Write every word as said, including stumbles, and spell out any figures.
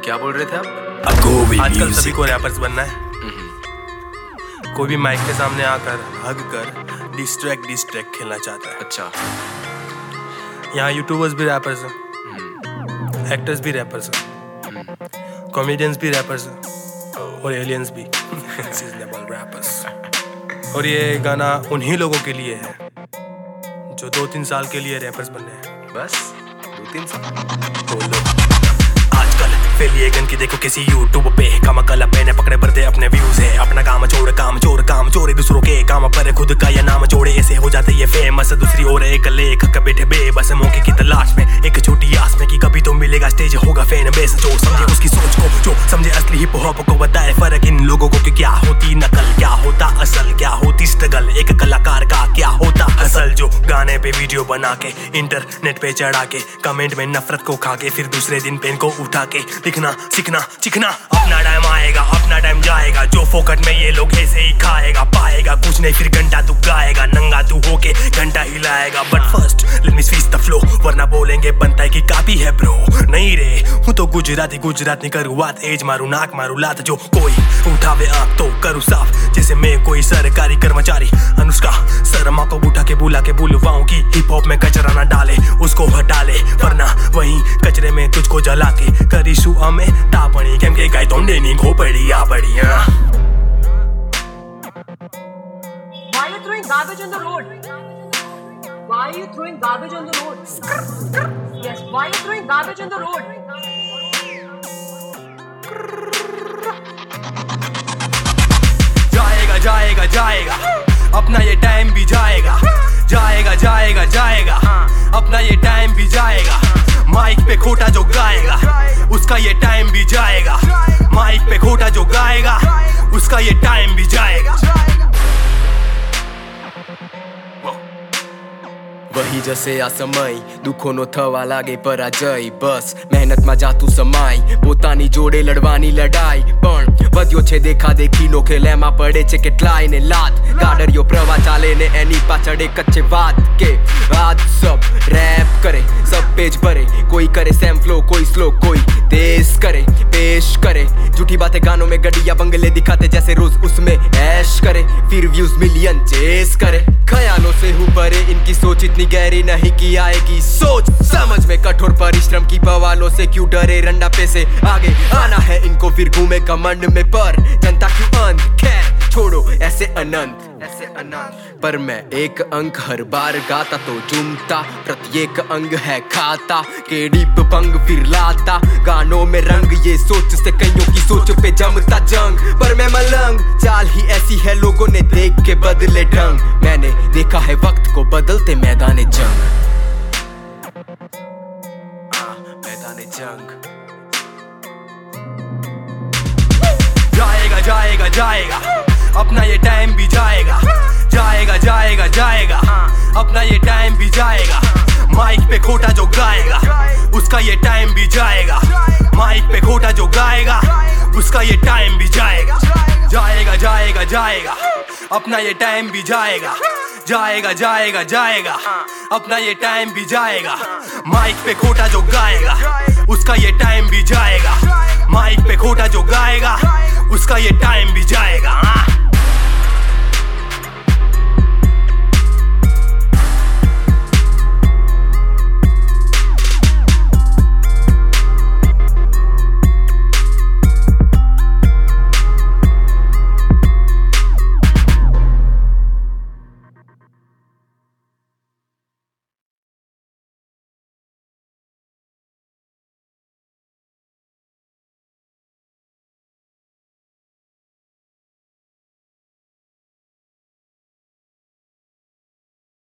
क्या बोल रहे थे आप? आजकल सभी को रैपर्स बनना है। कोई भी माइक के सामने आकर हग कर डिस्ट्रैक्ट डिस्ट्रैक्ट खेलना चाहता है। अच्छा, यहाँ यूट्यूबर्स भी रैपर्स हैं, एक्टर्स भी रैपर्स हैं, कॉमेडियंस भी रैपर्स हैं और एलियंस भी सीजनेबल रैपर्स। और ये गाना उन्हीं लोगों के लिए है जो दो तीन साल के लिए रैपर्स बनने हैं। बस दो तीन साल बोलो। आजकल फैलिए गन की देखो किसी यूट्यूब पे, काम कल मैंने पकड़े पड़ते अपने व्यूज है। अपना काम छोड़ काम चोर काम चोरे दूसरों के काम पर खुद का ये नाम जोड़े, ऐसे हो जाते ये फेमस। दूसरी ओर एक लेखक बैठे बेबस मौके की तलाश में, एक छोटी आस में कि कभी तो मिलेगा स्टेज होगा फैन बेस। जो समझे उसकी सोच को, जो समझे असली हिप हॉप को, बताए फर्क इन लोगों को कि क्या होती नकल, क्या होता असल, क्या होती स्ट्रगल, एक कलाकार का क्या होता असल। जो गाने पे वीडियो बना के इंटरनेट पे चढ़ा के कमेंट में नफरत को खा के फिर दूसरे दिन पेन को उठा के लिखना सीखना चिखना। अपना टाइम आएगा अपना टाइम जाएगा, जो फोकट में ये लोग ऐसे ही खाएगा पाएगा कुछ नहीं, फिर घंटा तू गाएगा नंगा तू होके घंटा हिलाएगा। But first let me switch the flow, वरना बोलेंगे बनता है कि कापी है ब्रो। नहीं रे हूँ तो गुजराती गुजरात नहीं करूँ बात, एज मारू नाक मारू लात। जो कोई उठावे आँख तो करूँ साफ, जैसे मैं कोई सरकारी कर्मचारी। अनुष्का शर्मा को उठा के बुला के बुलवाऊं कि हिप हॉप में कचरा ना डाले, उसको हटा ले, वरना वहीं कचरे में तुझको जला के करीशु अमे तापणी केम के गाय तोंडे नी घोपड़ी आ पड़ी। Why are you throwing garbage on the road? Why are you throwing garbage on the road? Yes, why are you throwing garbage on the road? जाएगा जाएगा जाएगा अपना ये टाइम भी जाएगा, जाएगा जाएगा जाएगा अपना ये टाइम भी जाएगा। माइक पे खोटा जो गाएगा उसका ये टाइम भी जाएगा, माइक पे खोटा जो गाएगा उसका ये टाइम भी जाएगा। वही जसे આ સમય દુઃખોનો થવા લાગે પરાજય, બસ મહેનતમાં જાતું સમાય, પોતાની જોડે લડવાની લડાઈ પણ વધ્યો છે દેખા દેખી નો ખેલેમાં પડે છે કેટલાય ને લાત। ગાડરિયો પ્રવાહ ચાલે ને એની પાછળ એક જ છે વાત કે આજ સબ રેપ કરે, सब पेज भरे, कोई करे सैम फ्लो कोई स्लो कोई तेज करे पेश करे, झूठी बातें गानों में गड़िया बंगले दिखाते जैसे रोज उसमें ऐश करे, फिर व्यूज मिलियन चेस करे। ख्यालों से हूँ परे इनकी सोच इतनी गहरी नहीं की आएगी सोच समझ में, कठोर परिश्रम की बवालों से क्यों डरे, रंडा पे से आगे आना है इनको फिर घूमे कमंड में, पर जनता क्यों अंध, खैर छोड़ो ऐसे अनंत ऐसे अनंत। पर मैं एक अंक हर बार गाता तो झूमता, प्रत्येक अंग है खाता, केडी पंग फिर लाता, गानों में रंग ये सोच से कईयों की सोच पे जमता जंग। पर मैं मलंग चाल ही ऐसी है लोगों ने देख के बदले ढंग, मैंने देखा है वक्त को बदलते मैदाने जंग, मैदाने जंग। जाएगा जाएगा जाएगा अपना ये टाइम भी जाएगा, जाएगा जाएगा जाएगा अपना ये टाइम भी जाएगा। माइक पे खोटा जो गाएगा उसका ये टाइम भी जाएगा, माइक पे खोटा जो गाएगा उसका ये टाइम भी जाएगा। जाएगा जाएगा जाएगा अपना ये टाइम भी जाएगा, जाएगा जाएगा जाएगा अपना ये टाइम भी जाएगा। माइक पे खोटा जो गाएगा उसका ये टाइम भी जाएगा, माइक पे खोटा जो गाएगा उसका ये टाइम भी जाएगा।